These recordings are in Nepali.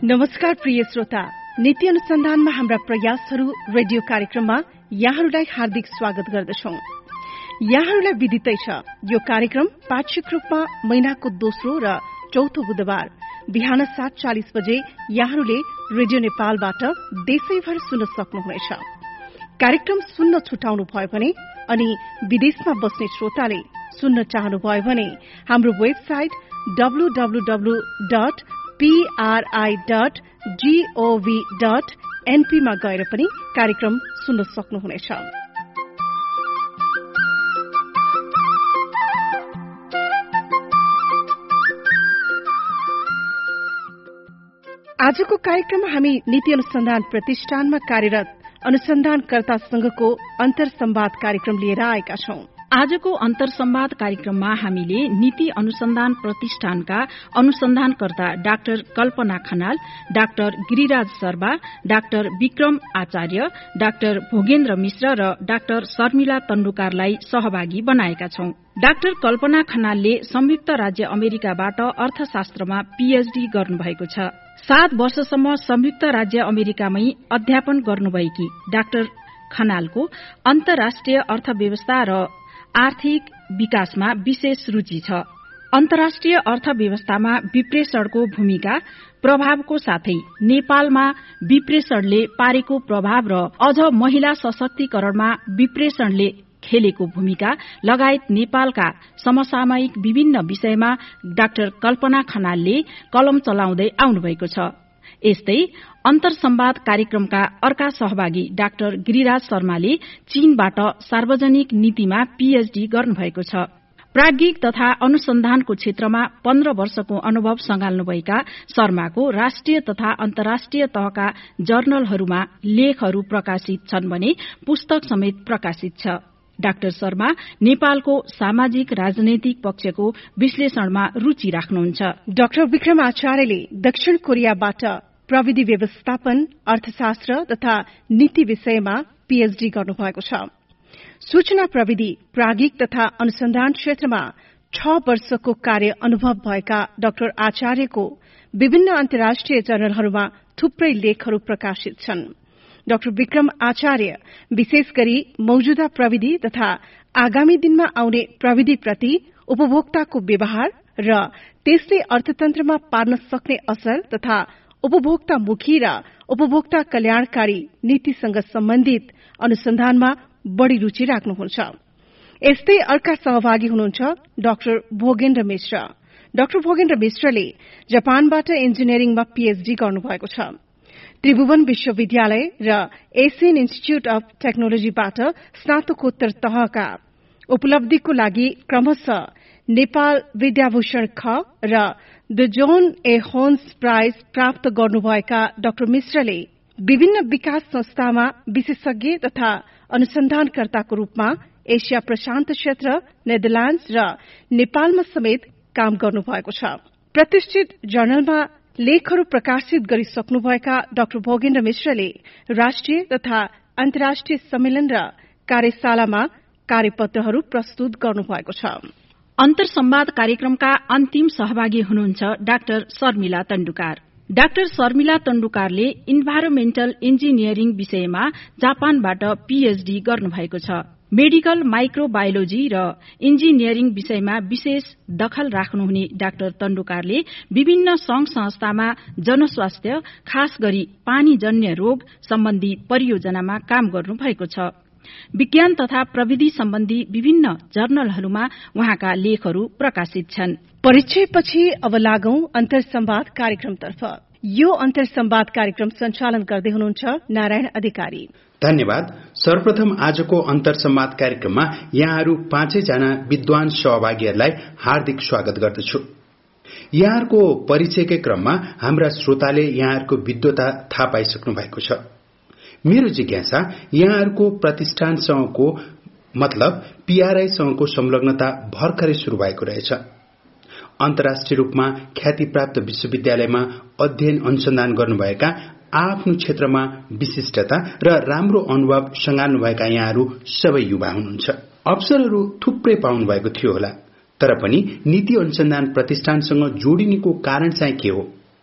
नमस्कार प्रिय श्रोता, नीति अनुसन्धानमा हाम्रा प्रयासहरू रेडियो कार्यक्रममा यहाँहरूलाई हार्दिक स्वागत गर्दछौं। यहाँहरूलाई विदितै छ, यो कार्यक्रम पाक्षिक रूपमा महिनाको दोस्रो र चौथो बुधबार बिहान 7:40 बजे यहाँहरूले रेडियो नेपालबाट देशैभर सुन्न सक्नुहुनेछ। कार्यक्रम सुन्न छुटाउनु भयो भने अनि विदेशमा बस्ने श्रोताले सुन्न चाहनुभयो भने हाम्रो वेबसाइट www.pri.gov.np मा गएर पनि कार्यक्रम सुन्न सक्नुहुनेछ। आजको कार्यक्रममा हामी नीति अनुसन्धान प्रतिष्ठानमा कार्यरत अनुसन्धानकर्ता संघको अन्तर संवाद कार्यक्रम लिएर आएका छौं। आजको अन्तर संवाद कार्यक्रममा हामीले नीति अनुसन्धान प्रतिष्ठानका अनुसन्धानकर्ता doctor Kalpana Khanal, doctor Giriraj Sharma, doctor Bikram Acharya, doctor Bhogendra Mishra र डाक्टर शर्मिला तण्डुकारलाई सहभागी बनाएका छौं। डाक्टर कल्पना खनालले संयुक्त राज्य अमेरिकाबाट अर्थशास्त्रमा पीएचडी गर्नुभएको छ। 7 वर्षसम्म संयुक्त राज्य अमेरिकामै अध्यापन गर्नुभएकी डाक्टर खनालको अन्तर्राष्ट्रिय अर्थव्यवस्था र आर्थिक विकासमा विशेष रुचि छ। अन्तर्राष्ट्रिय अर्थव्यवस्थामा विप्रेषणको भूमिका, प्रभावको साथै नेपालमा विप्रेषणले पारेको प्रभाव र अझ महिला सशक्तिकरणमा विप्रेषणले खेलेको भूमिका लगायत नेपालका समसामयिक विभिन्न विषयमा डाक्टर कल्पना खनालले कलम चलाउँदै आउनुभएको छ। यस्तै अन्तर संवाद कार्यक्रमका अर्का सहभागी डाक्टर गिरिराज शर्माले चीनबाट सार्वजनिक नीतिमा पीएचडी गर्नुभएको छ। प्राज्ञिक तथा अनुसन्धानको क्षेत्रमा 15 वर्षको अनुभव सँगाल्नुभएका शर्माको राष्ट्रिय तथा अन्तर्राष्ट्रिय तहका जर्नलहरूमा लेखहरू प्रकाशित छन् भने पुस्तक समेत प्रकाशित छ। डाक्टर शर्मा नेपालको सामाजिक राजनैतिक पक्षको विश्लेषणमा रुचि राख्नुहुन्छ। डाक्टर विक्रम आचार्यले दक्षिण कोरियाबाट प्रविधि व्यवस्थापन, अर्थशास्त्र तथा नीति विषयमा पीएचडी गर्नुभएको छ। सूचना प्रविधि, प्राज्ञिक तथा अनुसन्धान क्षेत्रमा 6 वर्षको कार्य अनुभव भएका डाक्टर आचार्यको विभिन्न अन्तर्राष्ट्रिय जर्नलहरूमा थुप्रै लेखहरू प्रकाशित छन्। डाक्टर विक्रम आचार्य विशेष गरी मौजूदा प्रविधि तथा आगामी दिनमा आउने प्रविधिप्रति उपभोक्ताको व्यवहार र त्यसले अर्थतन्त्रमा पार्न सक्ने असर तथा उपभोक्तामुखी र उपभोक्ता कल्याणकारी नीतिसँग सम्बन्धित अनुसन्धानमा बढ़ी रुचि राख्नुहुन्छ। यस्तै अर्का सहभागी हुनुहुन्छ डाक्टर भोगेन्द्र मिश्र। डाक्टर भोगेन्द्र मिश्रले जापानबाट इन्जिनियरिङमा पीएचडी गर्नुभएको छ। त्रिभुवन विश्वविद्यालय र एसियन इन्स्टिच्यूट अफ टेक्नोलोजीबाट स्नातकोत्तर तहका उपलब्धिको लागि क्रमशः नेपाल विद्याभूषण ख र the John A Hones prize प्राप्त गर्नुभएका डाक्टर मिश्रले विभिन्न विकास संस्थामा विशेषज्ञ तथा अनुसन्धानकर्ताको रूपमा एशिया प्रशान्त क्षेत्र, नेदरल्याण्ड्स र नेपालमा समेत काम गर्नुभएको छ। प्रतिष्ठित जर्नलमा लेखहरू प्रकाशित गरिसक्नुभएका डाक्टर भोगेन्द्र मिश्रले राष्ट्रिय तथा अन्तर्राष्ट्रिय सम्मेलन र कार्यशालामा कार्यपत्रहरू प्रस्तुत गर्नुभएको छ। अन्तर संवाद कार्यक्रमका अन्तिम सहभागी हुनुहुन्छ डाक्टर शर्मिला तण्डुकार। डाक्टर शर्मिला तण्डुकारले इन्भाइरोमेन्टल इन्जिनियरिङ विषयमा जापानबाट पीएचडी गर्नुभएको छ। मेडिकल माइक्रोबायोलोजी र इन्जिनियरिङ विषयमा विशेष दखल राख्नुहुने डाक्टर तण्डुकारले विभिन्न संघ संस्थामा जनस्वास्थ्य, खास गरी पानीजन्य रोग सम्बन्धी परियोजनामा काम गर्नुभएको छ। विज्ञान तथा प्रविधि सम्बन्धी विभिन्न जर्नलहरूमा उहाँका लेखहरू प्रकाशित छन्। परिचयपछि अब लागौं अन्तर संवाद कार्यक्रमतर्फ। यो अन्तर संवाद कार्यक्रम सञ्चालन गर्दै हुनुहुन्छ नारायण अधिकारी। धन्यवाद। सर्वप्रथम आजको अन्तर संवाद कार्यक्रममा यहाँहरू 5 जना विद्वान सहभागीहरूलाई हार्दिक स्वागत गर्दछु। यहाँहरूको परिचयकै क्रममा हाम्रा श्रोताले यहाँहरूको विद्वता थाहा पाइसक्नु भएको छ। मेरो जिज्ञासा यहाँहरूको प्रतिष्ठानसँगको मतलब पीआरआईसँगको संलग्नता भर्खरै शुरू भएको रहेछ। अन्तर्राष्ट्रिय रूपमा ख्यातिप्राप्त विश्वविद्यालयमा अध्ययन अनुसन्धान गर्नुभएका, आफ्नो क्षेत्रमा विशिष्टता र राम्रो अनुभव सँगाल्नुभएका यहाँहरू सबै युवा हुनुहुन्छ। अवसरहरू थुप्रै पाउनु भएको थियो होला, तर पनि नीति अनुसन्धान प्रतिष्ठानसँग जोडिनेको कारण चाहिँ के हो?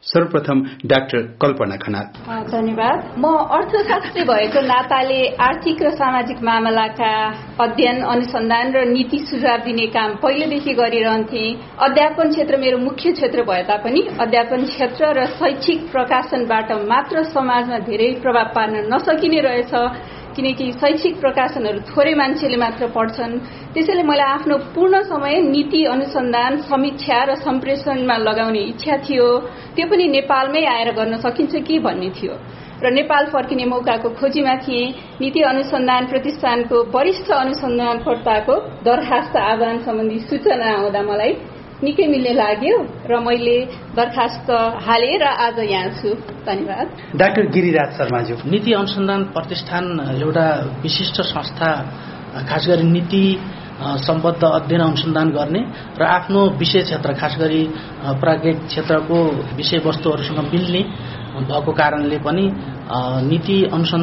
सर्वप्रथम डाक्टर कल्पना खनाल। धन्यवाद। म अर्थशास्त्री भएको नाताले आर्थिक र सामाजिक मामलाका अध्ययन, अनुसन्धान र नीति सुझाव दिने काम पहिलेदेखि गरिरहन्थे। अध्यापन क्षेत्र मेरो मुख्य क्षेत्र भए तापनि अध्यापन क्षेत्र र शैक्षिक प्रकाशनबाट मात्र समाजमा धेरै प्रभाव पार्न नसकिने रहेछ, किनकि शैक्षिक प्रकाशनहरू थोरै मान्छेले मात्र पढ्छन्। त्यसैले मलाई आफ्नो पूर्ण समय नीति अनुसन्धान, समीक्षा र सम्प्रेषणमा लगाउने इच्छा थियो। त्यो पनि नेपालमै आएर गर्न सकिन्छ कि भन्ने थियो र नेपाल फर्किने मौकाको खोजीमा थिएँ। नीति अनुसन्धान प्रतिष्ठानको वरिष्ठ अनुसन्धानकर्ताको दरखास्त आह्वान सम्बन्धी सूचना आउँदा मलाई निकै मिल्ने लाग्यो र मैले दरखास्त हालेँ र आज यहाँ छु। धन्यवाद। डाक्टर गिरिराज शर्माज्यू, नीति अनुसन्धान प्रतिष्ठान एउटा विशिष्ट संस्था, खास गरी नीति सम्बद्ध अध्ययन अनुसन्धान गर्ने र आफ्नो विषय क्षेत्र, खास गरी प्राज्ञिक क्षेत्रको विषयवस्तुहरूसँग मिल्ने भएको कारणले पनि नीति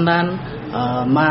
अनुसन्धानमा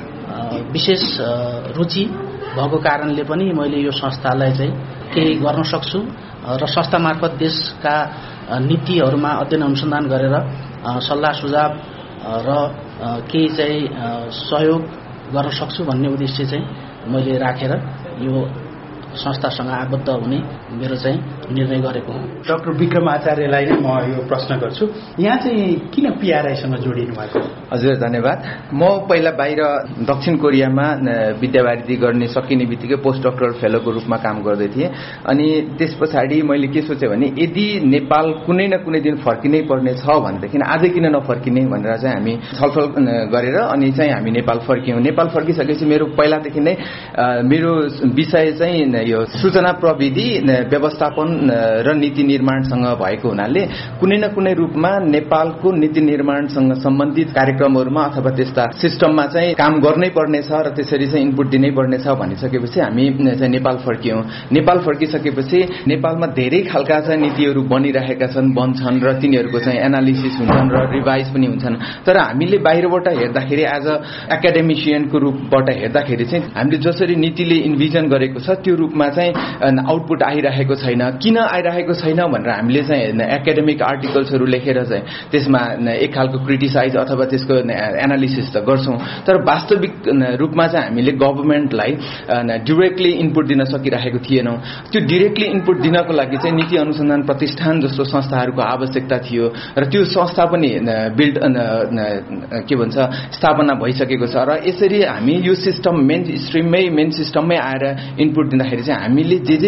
विशेष रुचि भएको कारणले पनि मैले यो संस्थालाई चाहिँ केही गर्न सक्छु र संस्था मार्फत देशका नीतिहरूमा अध्ययन अनुसन्धान गरेर सल्लाह सुझाव र केही चाहिँ सहयोग गर्न सक्छु भन्ने उद्देश्य चाहिँ मैले राखेर यो संस्थासँग आबद्ध हुने मेरो चाहिँ निर्णय गरेको हो। डाक्टर विक्रम आचार्यलाई नै म यो प्रश्न गर्छु, यहाँ चाहिँ किन पीआरआईसँग जोडिनु भएको? हजुर धन्यवाद। म पहिला बाहिर दक्षिण कोरियामा विद्यावारिधि गर्ने सकिने बित्तिकै पोस्ट डक्टरल फेलोको रूपमा काम गर्दै थिएँ। अनि त्यस पछाडि मैले के सोचेँ भने यदि नेपाल कुनै न कुनै दिन फर्किनै पर्ने छ भनेदेखि आजै किन नफर्किने भनेर चाहिँ हामी छलफल गरेर अनि चाहिँ हामी नेपाल फर्क्यौँ। नेपाल फर्किसकेपछि मेरो पहिलादेखि नै मेरो विषय चाहिँ यो सूचना प्रविधि व्यवस्थापन र नीति निर्माणसँग भएको हुनाले कुनै न कुनै रूपमा नेपालको नीति निर्माणसँग सम्बन्धित कार्यक्रमहरूमा अथवा त्यस्ता सिस्टममा चाहिँ काम गर्नै पर्नेछ र त्यसरी चाहिँ इनपुट दिनै पर्नेछ भनिसकेपछि हामी चाहिँ नेपाल फर्क्यौँ। नेपाल फर्किसकेपछि नेपालमा धेरै खालका चाहिँ नीतिहरू बनिरहेका छन्, बन्छन् र तिनीहरूको चाहिँ एनालिसिस हुन्छन् र रिभाइज पनि हुन्छन्। तर हामीले बाहिरबाट हेर्दाखेरि एज अ एकाडेमिसियनको रूपबाट हेर्दाखेरि चाहिँ हामीले जसरी नीतिले इन्भिजन गरेको छ त्यो रूपमा चाहिँ आउटपुट आइरहेको छैन। किन आइरहेको छैन भनेर हामीले चाहिँ एकाडेमिक आर्टिकल्सहरू लेखेर चाहिँ त्यसमा एक खालको क्रिटिसाइज अथवा त्यसको एनालिसिस त गर्छौँ, तर वास्तविक रूपमा चाहिँ हामीले गभर्मेन्टलाई डिरेक्टली इनपुट दिन सकिरहेको थिएनौँ। त्यो डिरेक्टली इनपुट दिनको लागि चाहिँ नीति अनुसन्धान प्रतिष्ठान जस्तो संस्थाहरूको आवश्यकता थियो र त्यो संस्था पनि बिल्ड के भन्छ स्थापना भइसकेको छ र यसरी हामी यो सिस्टम मेन सिस्टममै आएर इनपुट दिँदाखेरि चाहिँ हामीले जे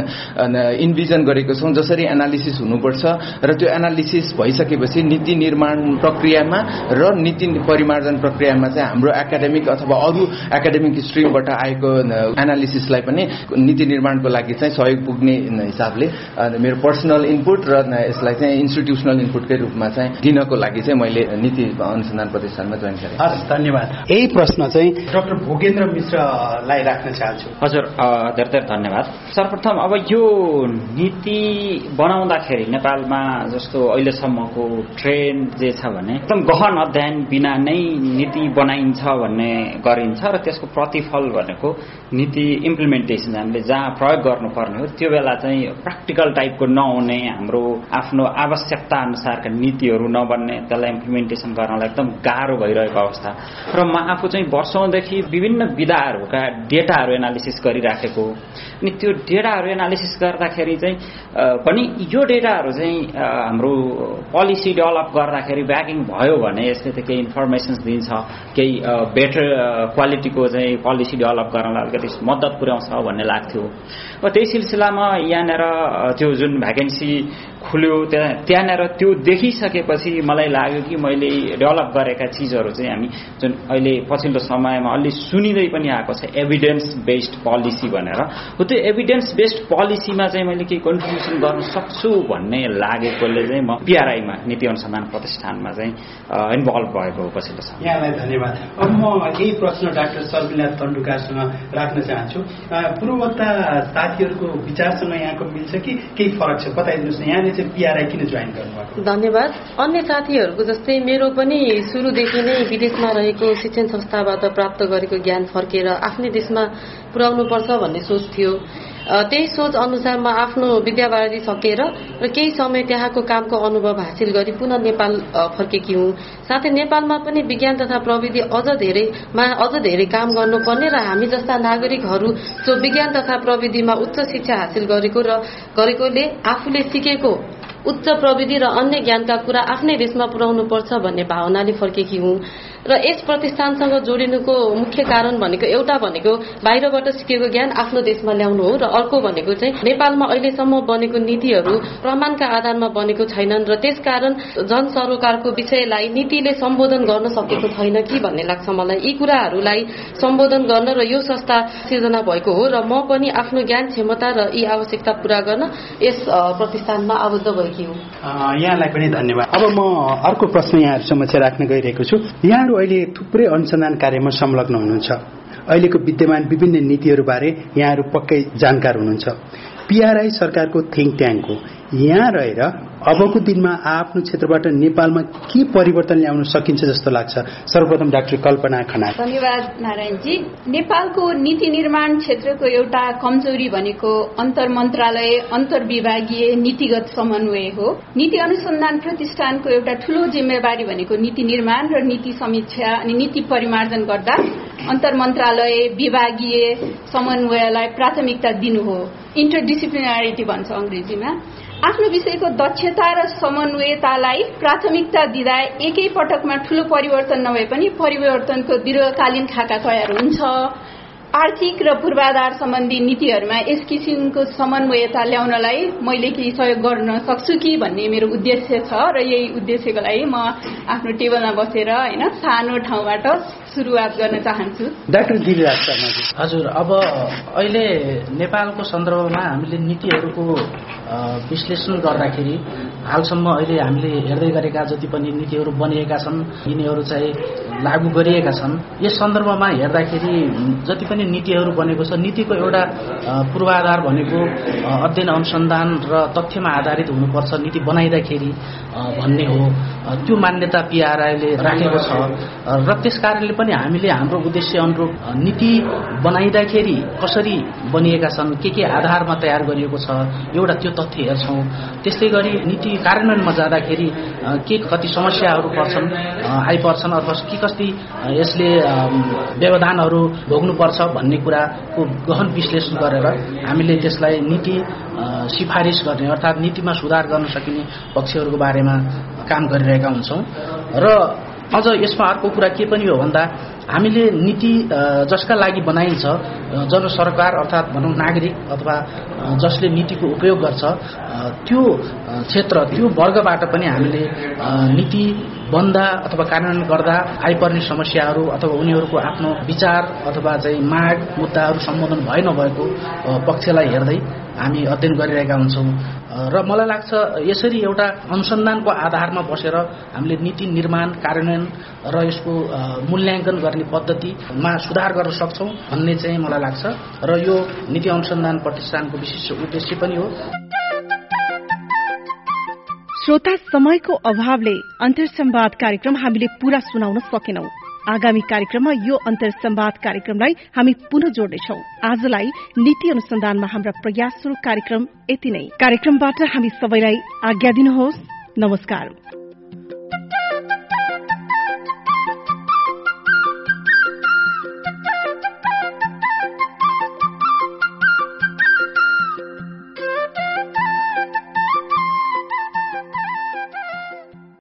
इन्भिजन गरेको छौँ, जसरी एनालिसिस हुनुपर्छ र त्यो एनालिसिस भइसकेपछि नीति निर्माण प्रक्रियामा र नीति परिमार्जन प्रक्रियामा चाहिँ हाम्रो एकाडेमिक अथवा अरू एकाडेमिक स्ट्रिमबाट आएको एनालिसिसलाई पनि नीति निर्माणको लागि चाहिँ सहयोग पुग्ने हिसाबले मेरो पर्सनल इनपुट र यसलाई चाहिँ इन्स्टिट्युसनल इनपुटकै रूपमा चाहिँ दिनको लागि चाहिँ मैले नीति अनुसन्धान प्रतिष्ठानमा जोइन गरेँ। हस्, धन्यवाद। यही प्रश्न चाहिँ डाक्टर भोगेन्द्र मिश्रलाई राख्न चाहन्छु। हजुर, धेरै धेरै धन्यवाद। सर्वप्रथम अब यो नीति बनाउँदाखेरि नेपालमा जस्तो अहिलेसम्मको ट्रेन्ड जे छ भने एकदम गहन अध्ययन बिना नै नीति बनाइन्छ भन्ने गरिन्छ र त्यसको प्रतिफल भनेको नीति इम्प्लिमेन्टेसन, हामीले जहाँ प्रयोग गर्नुपर्ने हो त्यो बेला चाहिँ प्र्याक्टिकल टाइपको नहुने, हाम्रो आफ्नो आवश्यकता अनुसारका नीतिहरू नबन्ने, त्यसलाई इम्प्लिमेन्टेसन गर्नलाई एकदम गाह्रो भइरहेको अवस्था। र म आफू चाहिँ वर्षौंदेखि विभिन्न विधाहरूका डेटाहरू एनालिसिस गरिराखेको, अनि त्यो डेटाहरू एनालिसिस गर्दाखेरि चाहिँ पनि यो डेटाहरू चाहिँ हाम्रो पोलिसी डेभलप गर्दाखेरि ब्याकिङ भयो भने यसले त केही इन्फर्मेसन्स दिन्छ, केही बेटर क्वालिटीको चाहिँ पोलिसी डेभलप गर्नलाई अलिकति मद्दत पुर्याउँछ भन्ने लाग्थ्यो। त्यही सिलसिलामा यहाँनिर त्यो जुन भ्याकेन्सी खुल्यो त्यहाँनिर त्यो देखिसकेपछि मलाई लाग्यो कि मैले डेभलप गरेका चिजहरू चाहिँ हामी जुन अहिले पछिल्लो समयमा अलि सुनिँदै पनि आएको छ एभिडेन्स बेस्ड पोलिसी भनेर, हो त्यो एभिडेन्स बेस्ड पोलिसीमा चाहिँ मैले केही कन्ट्रिब्युसन गर्न सक्छु भन्ने लागेकोले चाहिँ म पीआरआईमा नीति अनुसन्धान प्रतिष्ठानमा चाहिँ इन्भल्भ भएको हो पछिल्लो समय। यहाँलाई धन्यवाद। अब म यही प्रश्न डाक्टर सर्विला तन्डुकारसँग राख्न चाहन्छु। पूर्ववक्ता साथीहरूको विचारसँग यहाँको मिल्छ कि केही फरक छ? बताइदिनुहोस् न, यहाँले चाहिँ पीआरआई किन जोइन गर्नुभएको? धन्यवाद। अन्य साथीहरूको जस्तै मेरो पनि सुरुदेखि नै विदेशमा रहेको शिक्षण संस्थाबाट प्राप्त गरेको ज्ञान फर्केर आफ्नै देशमा पुर्याउनुपर्छ भन्ने सोच थियो त्यही सोच अनुसारमा आफ्नो विद्यावारिधि सकेर र केही समय त्यहाँको कामको अनुभव हासिल गरी पुनः नेपाल फर्केकी हुँ। साथै नेपालमा पनि विज्ञान तथा प्रविधि अझ धेरै काम गर्नुपर्ने र हामी जस्ता नागरिकहरू जो विज्ञान तथा प्रविधिमा उच्च शिक्षा हासिल गरेकोले आफूले सिकेको उच्च प्रविधि र अन्य ज्ञानका कुरा आफ्नै देशमा पुर्याउनु पर्छ भन्ने भावनाले फर्केकी हुँ। र यस प्रतिष्ठानसँग जोडिनुको मुख्य कारण एउटा भनेको बाहिरबाट सिकेको ज्ञान आफ्नो देशमा ल्याउनु हो र अर्को भनेको चाहिँ नेपालमा अहिलेसम्म बनेको नीतिहरू प्रमाणका आधारमा बनेको छैनन् र त्यसकारण जनसरोकारको विषयलाई नीतिले सम्बोधन गर्न सकेको छैन कि भन्ने लाग्छ मलाई। यी कुराहरूलाई सम्बोधन गर्न र यो संस्था सिर्जना भएको हो र म पनि आफ्नो ज्ञान क्षमता र यी आवश्यकता पूरा गर्न यस प्रतिष्ठानमा आबद्ध भएकी हुँ। यहाँलाई पनि धन्यवाद। अब म अर्को प्रश्न यहाँहरू समक्ष राख्न गइरहेको छु। यहाँहरू अहिले थुप्रै अनुसन्धान कार्यमा संलग्न हुनुहुन्छ। अहिलेको विद्यमान विभिन्न नीतिहरूबारे यहाँहरू पक्कै जानकार हुनुहुन्छ। पीआरआई सरकारको थिङ्क ट्याङ्क हो। यहाँ रहेर अबको दिनमा आफ्नो क्षेत्रबाट नेपालमा के परिवर्तन ल्याउन सकिन्छ जस्तो लाग्छ? सर्वप्रथम डाक्टर कल्पना खनाल। धन्यवाद नारायणजी। नेपालको नीति निर्माण क्षेत्रको एउटा कमजोरी भनेको अन्तर मन्त्रालय अन्तर्विभागीय नीतिगत समन्वय हो। नीति अनुसन्धान प्रतिष्ठानको एउटा ठूलो जिम्मेवारी भनेको नीति निर्माण र नीति समीक्षा अनि नीति परिमार्जन गर्दा अन्तर मन्त्रालय विभागीय समन्वयलाई प्राथमिकता दिनु हो। इन्टरडिसिप्लिनारिटी भन्छ अंग्रेजीमा। आफ्नो विषयको दक्षता र समन्वयतालाई प्राथमिकता दिँदा एकै पटकमा ठूलो परिवर्तन नभए पनि परिवर्तनको दीर्घकालीन खाका तयार हुन्छ। आर्थिक र पूर्वाधार सम्बन्धी नीतिहरूमा यस किसिमको समन्वयता ल्याउनलाई मैले केही सहयोग गर्न सक्छु कि भन्ने मेरो उद्देश्य छ र यही उद्देश्यको लागि म आफ्नो टेबलमा बसेर सानो ठाउँबाट सुरुवात गर्न चाहन्छु। डाक्टर गिरिराज शर्माजी। हजुर, अब अहिले नेपालको सन्दर्भमा हामीले नीतिहरूको विश्लेषण गर्दाखेरि हालसम्म अहिले हामीले हेर्दै गरेका जति पनि नीतिहरू बनिएका छन् यिनीहरू चाहिँ लागू गरिएका छन्। यस सन्दर्भमा हेर्दाखेरि जति पनि नीतिहरू बनेको छ नीतिको एउटा पूर्वाधार भनेको अध्ययन अनुसन्धान र तथ्यमा आधारित हुनुपर्छ नीति बनाइदाखेरि भन्ने हो। त्यो मान्यता पीआरआईले राखेको छ र त्यसकारणले पनि हामीले हाम्रो उद्देश्य अनुरूप नीति बनाइदाखेरि कसरी बनिएका छन् के आधारमा तयार गरिएको छ एउटा त्यो तथ्य हेर्छौं। त्यस्तै गरी नीति कार्यान्वयनमा जाँदाखेरि कति समस्याहरू आइपर्छन् अथवा के कति यसले व्यवधानहरू भोग्नुपर्छ भन्ने कुराको गहन विश्लेषण गरेर हामीले त्यसलाई नीति सिफारिस गर्ने अर्थात् नीतिमा सुधार गर्न सकिने पक्षहरूको बारेमा काम गरिरहेका हुन्छौं। र अझ यसमा अर्को कुरा के पनि हो भन्दा हामीले नीति जसका लागि बनाइन्छ जनसरकार अर्थात् भनौं नागरिक अथवा जसले नीतिको उपयोग गर्छ त्यो क्षेत्र त्यो वर्गबाट पनि हामीले नीति बन्दा अथवा कार्यान्वयन गर्दा आइपर्ने समस्याहरू अथवा उनीहरूको आफ्नो विचार अथवा चाहिँ माग मुद्दाहरू सम्बोधन भए नभएको पक्षलाई हेर्दै हामी अध्ययन गरिरहेका हुन्छौं। र मलाई लाग्छ यसरी एउटा अनुसन्धानको आधारमा बसेर हामीले नीति निर्माण कार्यान्वयन र यसको मूल्याङ्कन गर्ने पद्धतिमा सुधार गर्न सक्छौं भन्ने चाहिँ मलाई लाग्छ र यो नीति अनुसन्धान प्रतिष्ठानको विशिष्ट उद्देश्य पनि हो। श्रोता, समयको अभावले अन्तर्संवाद कार्यक्रम हामीले पूरा सुनाउन सकेनौं। आगामी कार्यक्रममा यो अन्तर्संवाद कार्यक्रमलाई हामी पुनः जोड्नेछौं। आजलाई नीति अनुसन्धानमा हाम्रा प्रयासहरू कार्यक्रम यति नै। कार्यक्रमबाट हामी सबैलाई आज्ञा दिनुहोस्। नमस्कार।